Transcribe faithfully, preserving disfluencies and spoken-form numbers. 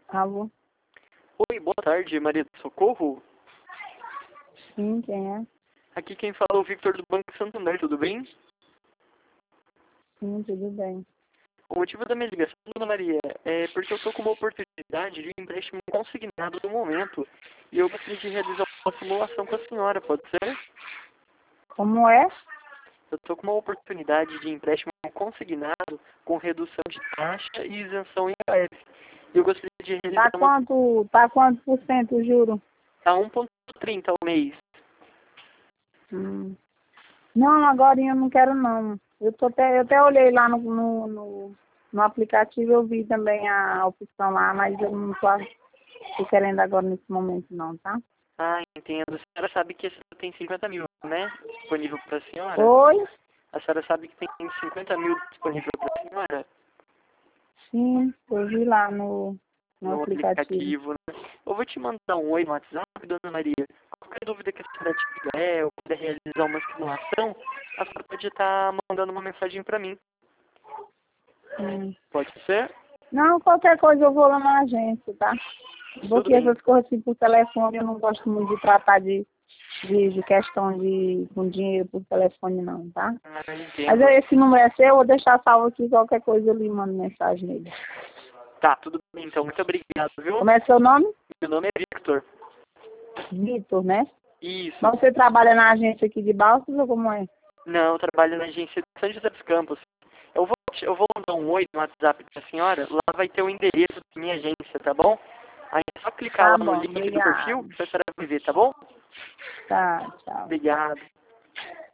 Alô? Oi, boa tarde, Maria do Socorro. Sim, quem é? Aqui quem fala é o Victor do Banco Santander, tudo bem? Sim, tudo bem. O motivo da minha ligação, dona Maria, é porque eu estou com uma oportunidade de um empréstimo consignado no momento e eu gostaria de realizar uma simulação com a senhora, pode ser? Como é? Eu estou com uma oportunidade de empréstimo consignado com redução de taxa e isenção em I A F. E eu gostaria de realizar Tá uma quanto, tá quanto por cento o juro? a um vírgula trinta ao mês. Hum. Não, agora eu não quero não. Eu, tô até, eu até olhei lá no, no, no, no aplicativo, eu vi também a opção lá, mas eu não tô, tô querendo agora nesse momento não, tá? Ah, entendo. A senhora sabe que esse tem cinquenta mil, né? Disponível para a senhora? Oi? A senhora sabe que tem cinquenta mil disponível para a senhora Sim, eu vi lá no, no no aplicativo. aplicativo, né? Eu vou te mandar um oi no WhatsApp, dona Maria. Qualquer dúvida que a senhora tiver ou quiser realizar uma simulação, a senhora pode estar mandando uma mensagem para mim. Hum. Pode ser? Não, qualquer coisa eu vou lá na agência, tá? Tudo Porque bem. essas coisas assim por telefone eu não gosto muito de tratar de, de, de questão de com dinheiro por telefone não, tá? Ah, Mas entendo. eu- esse número é seu, eu vou deixar salvo aqui, qualquer coisa eu lhe mando mensagem nele. Tá, tudo bem então. Muito obrigado, viu? Como é seu nome? Meu nome é Victor. Vitor, né? Isso. Mas você trabalha na agência aqui de Balsas ou como é? Não, eu trabalho na agência de São José dos Campos. Eu vou, eu vou mandar um oi no WhatsApp da senhora. Lá vai ter o endereço da minha agência, tá bom? Aí é só clicar Tá lá no bom, link do perfil obrigado. que a senhora vai ver, tá bom? Tá, tchau. Obrigado.